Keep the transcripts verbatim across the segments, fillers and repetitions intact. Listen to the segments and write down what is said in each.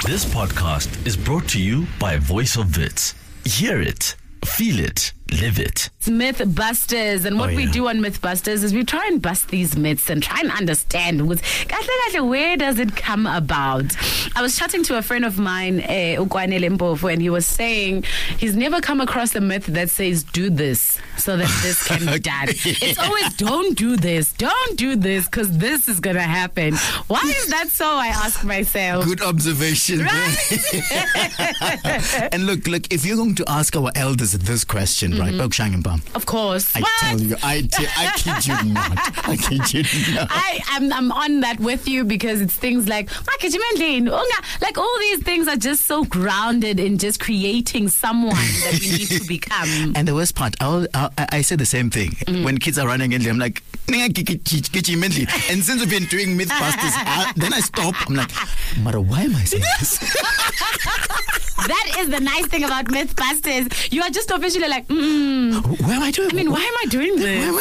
This podcast is brought to you by Voice of Wits. Hear it, feel it, live it. It's Mythbusters, and what oh, yeah. we do on Mythbusters is we try and bust these myths and try and understand where does it come about. I was chatting to a friend of mine, eh, Ukwane Limpofu, and he was saying he's never come across a myth that says do this so that this can be done. yeah. It's always don't do this, don't do this because this is going to happen. Why is that so? I ask myself. Good observation. Right? And look, look, if you're going to ask our elders this question, mm-hmm. right, of course. I what? tell you, I, t- I kid you not. I kid you not. I, I'm, I'm on that with you because it's things like, like all these things are just so grounded in just creating someone that we need to become. And the worst part, I'll, I'll, I say the same thing. Mm. When kids are running in, I'm like, and since we've been doing Mythbusters, I, then I stop. I'm like, Mara, why am I saying this? That is the nice thing about Mythbusters. You are just officially like, mm. Why am I doing I mean, why am I doing this? Why am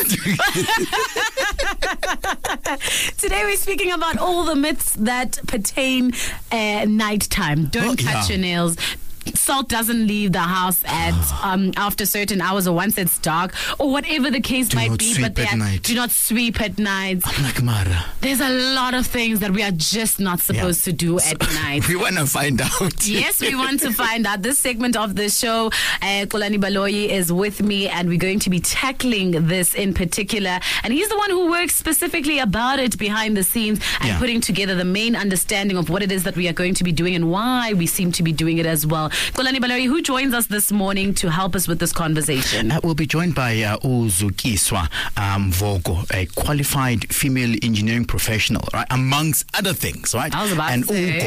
I doing this? Today we're speaking about all the myths that pertain uh, nighttime. Don't oh, cut yeah. your nails. Salt doesn't leave the house at um, after certain hours or once it's dark or whatever the case do might not be. Sweep but they at are, night. do not sweep at night. I'm like, Mara. There's a lot of things that we are just not supposed yeah. to do so, at night. We want to find out. Yes, we want to find out. This segment of the show, uh, Xolani Baloyi is with me, and we're going to be tackling this in particular. And he's the one who works specifically about it behind the scenes and yeah. putting together the main understanding of what it is that we are going to be doing and why we seem to be doing it as well. Xolani Baloyi, who joins us this morning to help us with this conversation? Uh, we'll be joined by uh, Uzukiswa um, Vogo, a qualified female engineering professional, right? Amongst other things, right? I was about and to say.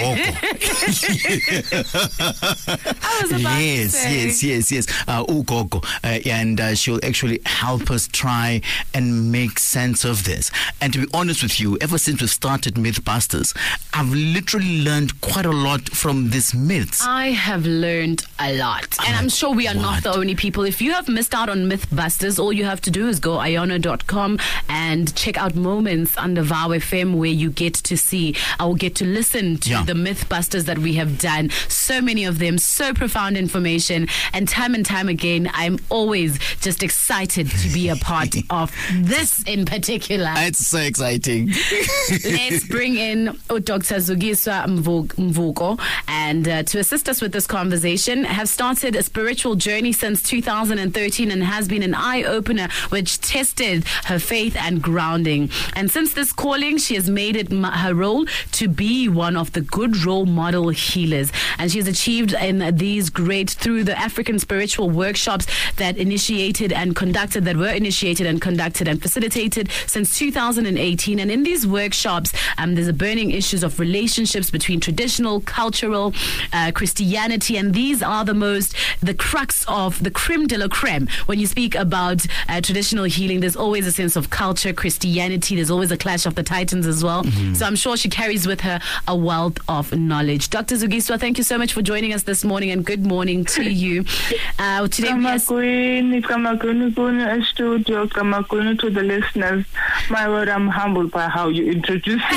I was about yes, to say. Yes, yes, yes, yes. Uh, Ugogo. Uh, and uh, she'll actually help us try and make sense of this. And to be honest with you, ever since we started Mythbusters, I've literally learned quite a lot from these myths. I have learned a lot. And I'm sure we are what? not the only people. If you have missed out on Mythbusters, all you have to do is go iono dot com and check out moments under Vow F M where you get to see or get to listen to yeah. the Mythbusters that we have done. So many of them, so profound information. And time and time again, I'm always just excited to be a part of this in particular. It's so exciting. Let's bring in Doctor Zukiswa Mvuko and uh, to assist us with this conversation, have started a spiritual journey since two thousand thirteen and has been an eye-opener which tested her faith and grounding. And since this calling, she has made it her role to be one of the good role model healers. And she has achieved in these great through the African spiritual workshops that initiated and conducted, that were initiated and conducted and facilitated since two thousand eighteen. And in these workshops, um, there's a burning issues of relationships between traditional, cultural, uh, Christianity, and these are the most, the crux of the creme de la creme. When you speak about uh, traditional healing, there's always a sense of culture, Christianity. There's always a clash of the titans as well. Mm-hmm. So I'm sure she carries with her a wealth of knowledge. Doctor Zukiswa, thank you so much for joining us this morning, and good morning to you. Uh, today Kamakwini, Kamakwini, Kuni studio, Kamakwini to the listeners. My word, I'm humbled by how you introduce me.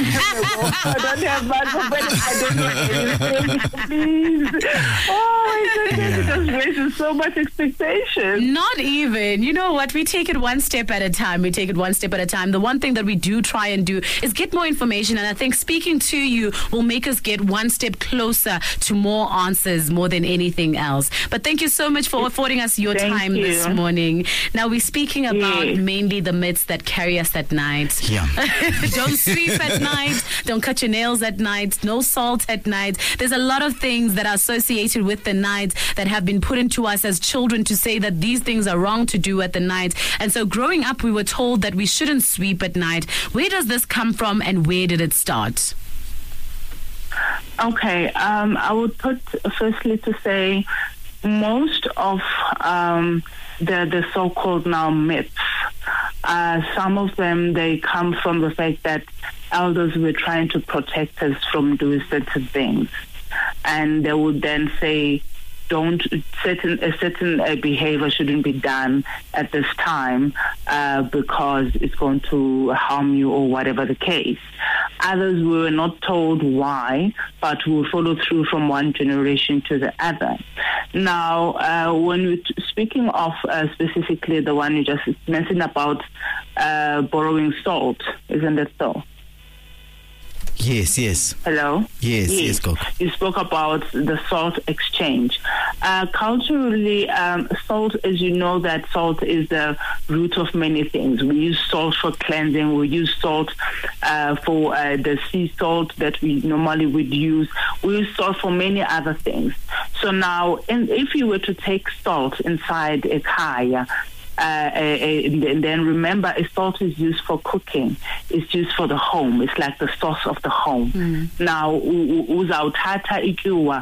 I don't have much, but I don't know anything. Please. Oh my goodness, it just raises so much expectation. Not even. You know what? We take it one step at a time. We take it one step at a time. The one thing that we do try and do is get more information. And I think speaking to you will make us get one step closer to more answers more than anything else. But thank you so much for affording us your thank time you. this morning. Now we're speaking about yes. mainly the myths that carry us at night. Yeah. Don't sweep at night. Don't cut your nails at night. No salt at night. There's a lot of things that are associated with the night that have been put into us as children to say that these things are wrong to do at the night. And so growing up, we were told that we shouldn't sweep at night. Where does this come from and where did it start? Okay, um, I would put firstly to say most of um, the, the so-called now myths, uh, some of them, they come from the fact that elders were trying to protect us from doing certain things. And they would then say, don't certain a certain uh, behavior shouldn't be done at this time uh, because it's going to harm you or whatever the case. Others we were not told why, but we will follow through from one generation to the other. Now, uh, when we're speaking of uh, specifically the one you just mentioned about uh, borrowing salt, isn't it so? Yes, yes. Hello? Yes, yes, yes, go. You spoke about the salt exchange. Uh, culturally, um, salt, as you know, that salt is the root of many things. We use salt for cleansing. We use salt uh, for uh, the sea salt that we normally would use. We use salt for many other things. So now, in, if you were to take salt inside a kaya, Uh, uh, and then remember, a salt is used for cooking. It's used for the home. It's like the sauce of the home. Mm. Now, uzawuthatha ityuwa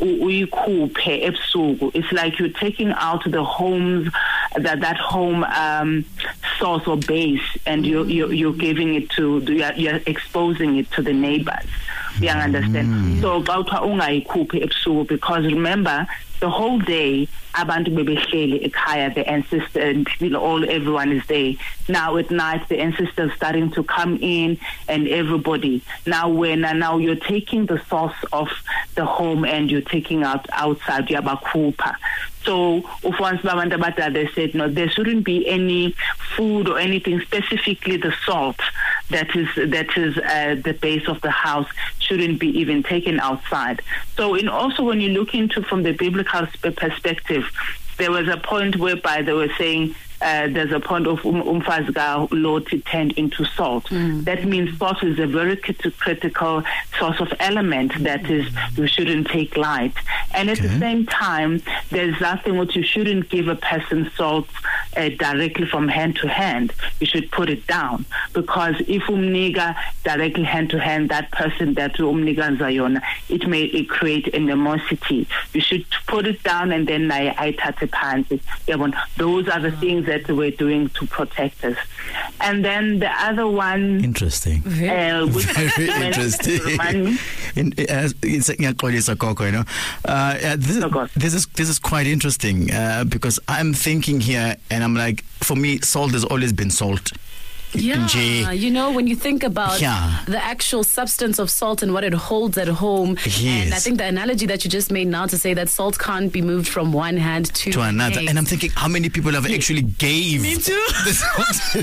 uyikhuphe ebusuku. It's like you're taking out the home's that that home um, sauce or base, and you're, you're you're giving it to you're, you're exposing it to the neighbors. You understand? Mm. So kawuthiwa ungayikhuphi ebusuku, because remember, the whole day, abantu bebehleli ekhaya, the ancestors, and you know, all everyone is there. Now at night, the ancestors starting to come in, and everybody. Now when uh, now you're taking the sauce of the home and you're taking out outside, yabakupa. So once they said no, there shouldn't be any food or anything, specifically the salt that is that is uh, the base of the house shouldn't be even taken outside. So in also when you look into from the biblical perspective, there was a point whereby they were saying uh, there's a point of umfazga Lord turned into salt. Mm. That means salt is a very critical source of element that is you shouldn't take light. And at okay. the same time, there's nothing what you shouldn't give a person salt uh, directly from hand to hand. You should put it down, because if umniga directly hand to hand, that person that umniga zayona, it may it create animosity. You should put it down and then I tate pansi. Those are the things that we're doing to protect us. And then the other one, interesting, uh, which very interesting. In, uh, it's, you know, uh, this, this is this is quite interesting uh, because I'm thinking here, and I'm like, for me, salt has always been salt. Yeah, you know, when you think about yeah. the actual substance of salt and what it holds at home, yes. and I think the analogy that you just made now to say that salt can't be moved from one hand to, to another, next. And I'm thinking, how many people have actually gave Me too. the salt?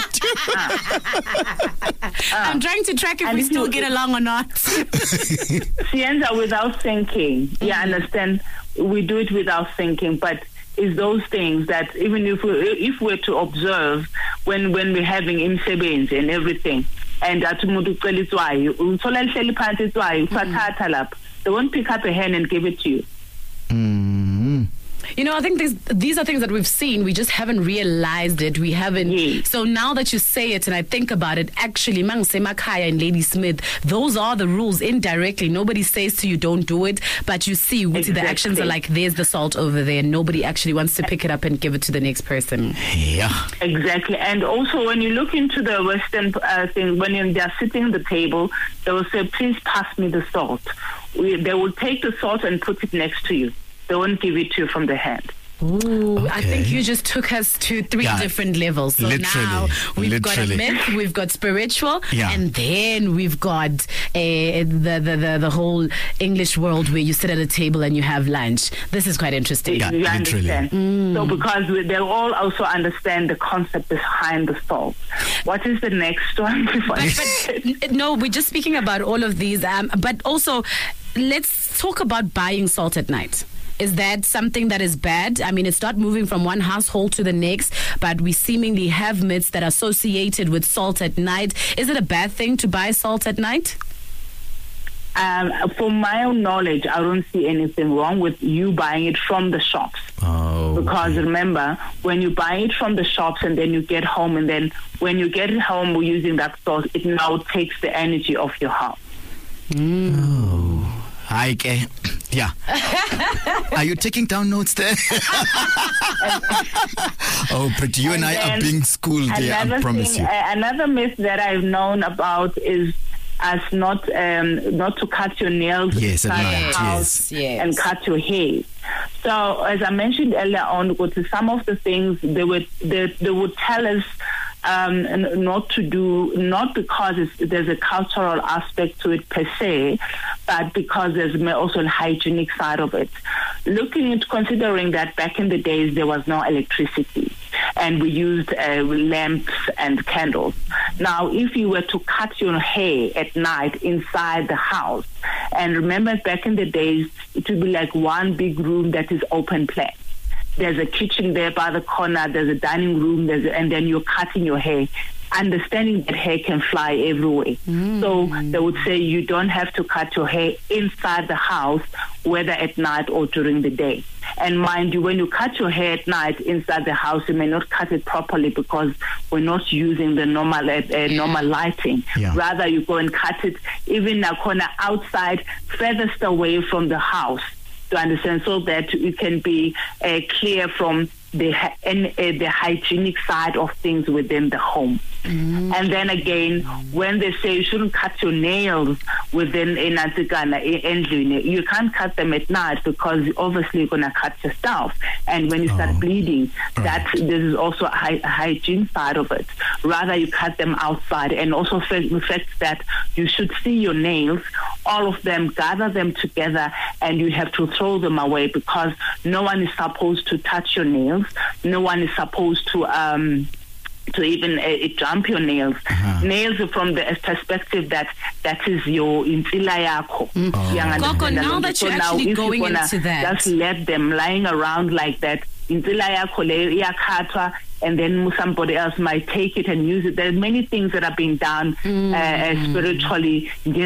I'm trying to track if and we still get along or not. Sienza, without thinking, mm-hmm. yeah, understand, we do it without thinking, but is those things that even if we if we're to observe when when we're having imsebenzi and everything, and at umuntu ucela itswayi uthola lihleli phansi itswayi uthatha lapha, they won't pick up a hand and give it to you. Mm-hmm. You know, I think these these are things that we've seen. We just haven't realized it. We haven't. Yes. So now that you say it and I think about it, actually, Mangse Makaya and Lady Smith, those are the rules indirectly. Nobody says to you, don't do it. But you see, exactly. the actions are like, there's the salt over there. Nobody actually wants to pick it up and give it to the next person. Yeah. Exactly. And also, when you look into the Western uh, thing, when you're, they're sitting at the table, they will say, please pass me the salt. We, they will take the salt and put it next to you. They won't give it to you from the hand. Ooh, okay. I think you just took us to three yeah. different levels. So literally, now we've literally. got a myth, we've got spiritual, yeah. and then we've got uh, the, the, the, the whole English world where you sit at a table and you have lunch. This is quite interesting. Yeah, you literally. understand. Mm. So because they all also understand the concept behind the salt. What is the next one? But, but, no, we're just speaking about all of these. Um, but also, let's talk about buying salt at night. Is that something that is bad? I mean, it's not moving from one household to the next, but we seemingly have myths that are associated with salt at night. Is it a bad thing to buy salt at night? Um, from my own knowledge, I don't see anything wrong with you buying it from the shops. Oh, because okay. remember, when you buy it from the shops and then you get home, and then when you get it home using that salt, it now takes the energy of your house. Mm. Oh. I, uh, yeah. Are you taking down notes there? Oh, but you and, and I are being schooled there, I promise thing, you. Uh, another myth that I've known about is as not um, not to cut your nails yes, inside night, the house yes, yes. and cut your hair. So, as I mentioned earlier on, some of the things they would they, they would tell us um, not to do, not because it's, there's a cultural aspect to it per se, but because there's also a hygienic side of it. Looking at, considering that back in the days there was no electricity and we used uh, lamps and candles. Now, if you were to cut your hair at night inside the house, and remember back in the days, it would be like one big room that is open plan. There's a kitchen there by the corner, there's a dining room, there's a, and then you're cutting your hair. Understanding that hair can fly everywhere. Mm. So they would say you don't have to cut your hair inside the house, whether at night or during the day. And mind you, when you cut your hair at night inside the house, you may not cut it properly because we're not using the normal uh, normal lighting. Yeah. Rather, you go and cut it even a corner outside, furthest away from the house, to understand, so that you can be uh, clear from the and, uh, the hygienic side of things within the home. Mm-hmm. And then again, when they say you shouldn't cut your nails within in Antigana, you can't cut them at night because obviously you're going to cut yourself. And when you start oh. bleeding, that this is also a, hy- a hygiene side of it. Rather, you cut them outside. And also the fact that you should see your nails, all of them, gather them together, and you have to throw them away because no one is supposed to touch your nails. No one is supposed to um, to even uh, jump your nails. Uh-huh. Nails from the perspective that that is your insila yako. Mm. Oh. Coco, now that you're so actually now, going into that, just let them lying around like that. Insila yako le yakatwa, and then somebody else might take it and use it. There are many things that are being done mm. uh, spiritually. And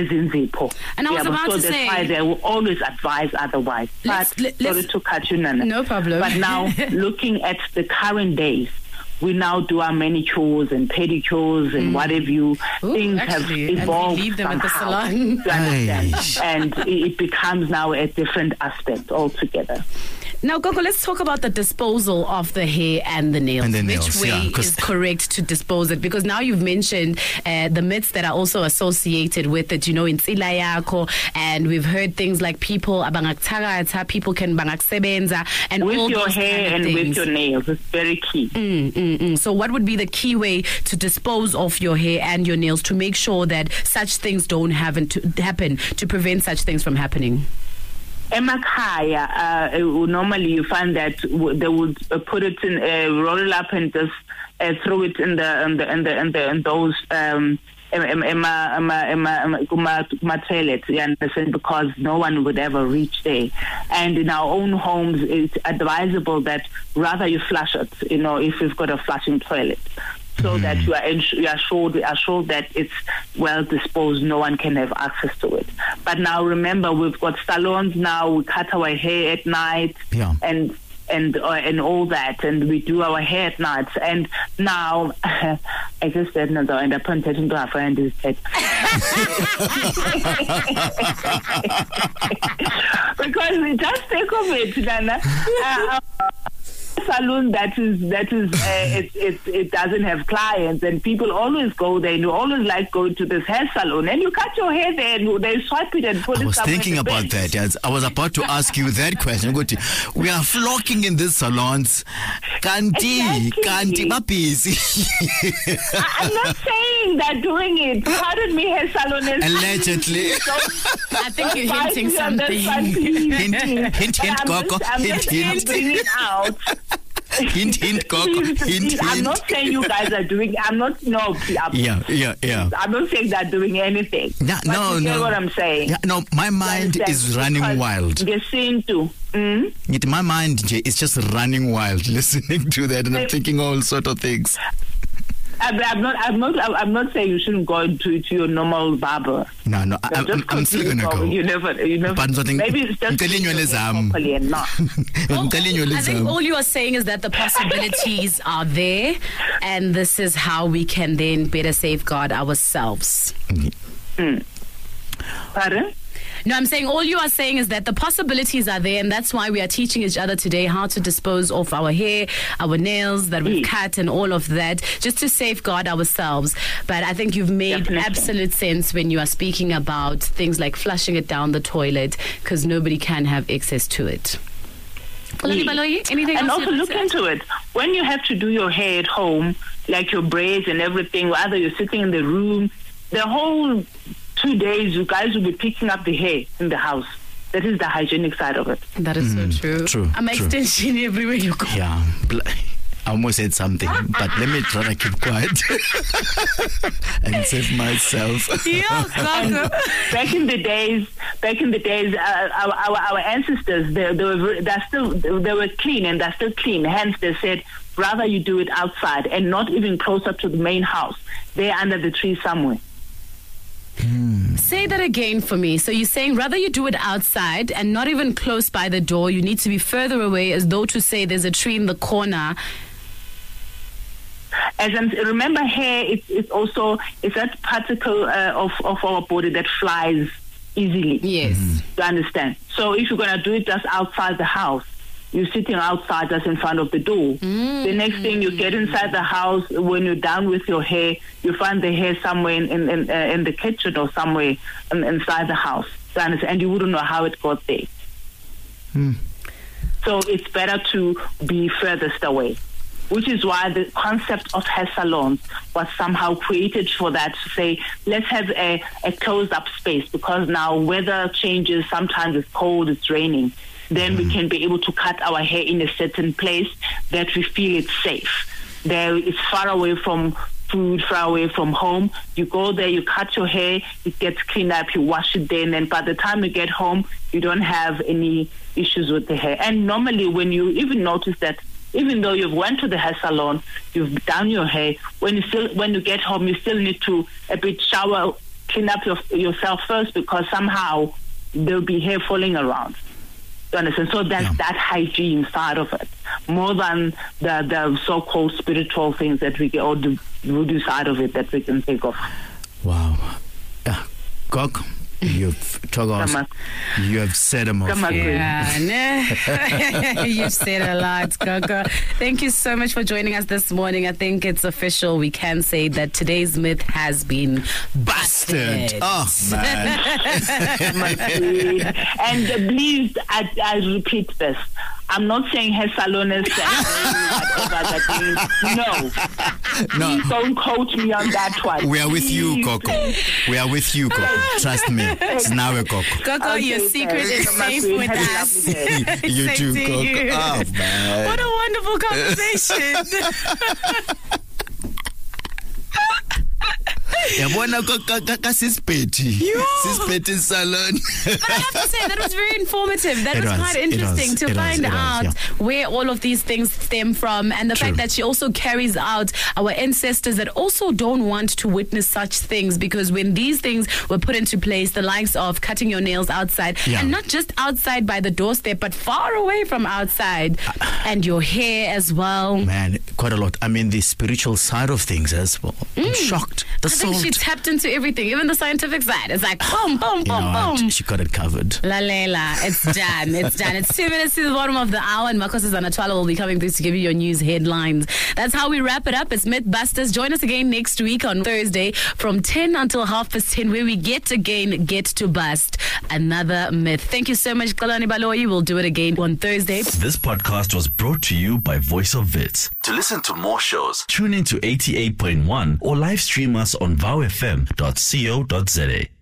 I was yeah, about so to that's say, why they will always advise otherwise. Let's, but let's, sorry to cut you, Nana. No problem. But now, looking at the current days, we now do our manicures and pedicures and mm. what have you. Ooh, things actually, have evolved and we leave them somehow, at the salon. to understand. And it becomes now a different aspect altogether. Now, Gogo, let's talk about the disposal of the hair and the nails. And the nails, Which way yeah, is correct to dispose it? Because now you've mentioned uh, the myths that are also associated with it, you know, in tsila yako, and we've heard things like people abangakuthagatha, people can bangaksebenza, and with all your those hair kind of and things. with your nails. It's very key. Mm, mm, mm. So what would be the key way to dispose of your hair and your nails to make sure that such things don't happen to happen, to prevent such things from happening? Emakhaya, uh, normally you find that w- they would uh, put it in, uh, roll it up and just uh, throw it in the in the in the in, the, in those um, toilet, you understand, because no one would ever reach there. And in our own homes, it's advisable that rather you flush it, you know, if you've got a flushing toilet. So mm. that you are, ins- you are assured, assured that it's well disposed, no one can have access to it. But now remember, we've got salons now, we cut our hair at night, yeah. and and uh, and all that, and we do our hair at night. And now, I just said, no, and I put attention to our friend is dead. Because we just think of it, Nana. Uh, salon that is that is uh, it, it it doesn't have clients, and people always go there, and you always like going to this hair salon, and you cut your hair there and they swipe it and put I it was thinking about that. Yes. I was about to ask you that question. We are flocking in these salons. Kanti, exactly. kanti, ma busy. I'm not saying that doing it. Pardon me, hair salon is allegedly. I think you're hinting something. Hint, hint, hint, hint, Coco. Hint, hint. Bringing out. Hint, hint, Coco. Hint, hint. I'm not saying you guys are doing. I'm not. No, I'm, yeah, yeah, yeah. I'm not saying they're doing anything. Yeah, but no, you no. get what I'm saying? Yeah, no, my mind is running wild. They're saying too. Mm? My mind is just running wild listening to that, and I'm thinking all sort of things. I'm, I'm not. I'm not. I'm not saying you shouldn't go to, to your normal barber. No, no. I'm, I'm, I'm still gonna go. You never. You never. But maybe it's just telling you properly and not. Well, I think all you are saying is that the possibilities are there, and this is how we can then better safeguard ourselves. Mm. Pardon? No, I'm saying all you are saying is that the possibilities are there, and that's why we are teaching each other today how to dispose of our hair, our nails that we've cut, and all of that, just to safeguard ourselves. But I think you've made Definitely. absolute sense when you are speaking about things like flushing it down the toilet, because nobody can have access to it. Anything and else also look into it. When you have to do your hair at home, like your braids and everything, either you're sitting in the room, the whole two days you guys will be picking up the hair in the house. That is the hygienic side of it. That is Mm, so true. true, I'm true. extension everywhere you go. Yeah. Bl- I almost said something, but let me try to keep quiet and save myself. Yeah, Gogo. Back in the days, back in the days, uh, our, our our ancestors they, they were they're still they were clean and they're still clean. Hence, they said rather you do it outside and not even closer to the main house. They're under the tree somewhere. Say that again for me. So you're saying rather you do it outside and not even close by the door. You need to be further away, as though to say there's a tree in the corner. As in, remember, hair it's, it's also it's that particle uh, of of our body that flies easily. Yes. You understand? So if you're gonna do it just outside the house, you're sitting outside just in front of the door. Mm. The next thing you get inside the house, when you're done with your hair, you find the hair somewhere in in, in, uh, in the kitchen or somewhere in, inside the house. You understand? And you wouldn't know how it got there. Mm. So it's better to be furthest away. Which is why the concept of hair salons was somehow created for that, to say, let's have a, a closed-up space, because now weather changes, sometimes it's cold, it's raining. Then mm. we can be able to cut our hair in a certain place that we feel it's safe. There, it's far away from food, far away from home. You go there, you cut your hair, it gets cleaned up, you wash it there, and then by the time you get home, you don't have any issues with the hair. And normally when you even notice that even though you've went to the hair salon, you've done your hair, when you still when you get home, you still need to a bit shower, clean up your, yourself first, because somehow there'll be hair falling around. You understand? So that's Yeah. that hygiene side of it, more than the the so-called spiritual things that we get, or the voodoo side of it that we can think of. Wow. Yeah. Gog, you've talked us. Come You have said a most. Come on. Yeah, nah. You've said a lot, Gogo. Thank you so much for joining us this morning. I think it's official. We can say that today's myth has been busted. Oh, man. And uh, please, I, I repeat this. I'm not saying hair salonists and whatever that means. No. No. Please don't quote me on that one. We are with you, Please. Coco. We are with you, Coco. Trust me. It's now a Coco. Gogo, Okay, your secret sir. is Come on, safe queen. with Have a us. lovely day. You Same too, to Coco. you. Oh, man. What a wonderful conversation. Yabona ka sisipeti. Sisipeti salon. But I have to say, that was very informative. That It was, was, quite it interesting was, to it was, find it was, out yeah. where all of these things stem from, and the True. fact that she also carries out our ancestors that also don't want to witness such things, because when these things were put into place, the likes of cutting your nails outside, Yeah. and not just outside by the doorstep, but far away from outside, and your hair as well. Man, quite a lot. I mean, the spiritual side of things as well. I'm shocked. The I think salt. she tapped into everything, even the scientific side. It's like boom, boom, You boom, know boom. what? She got it covered. Lalela, it's done. It's done. It's two minutes to the bottom of the hour, and Marcos Zanatwala will be coming through to give you your news headlines. That's how we wrap it up. It's Mythbusters. Join us again next week on Thursday from ten until half past ten, where we get again get to bust another myth. Thank you so much, Kalani Baloyi. We'll do it again on Thursday. This podcast was brought to you by Voice of Wits. To listen to more shows, tune in to eighty-eight point one or live stream us on vow f m dot co dot za.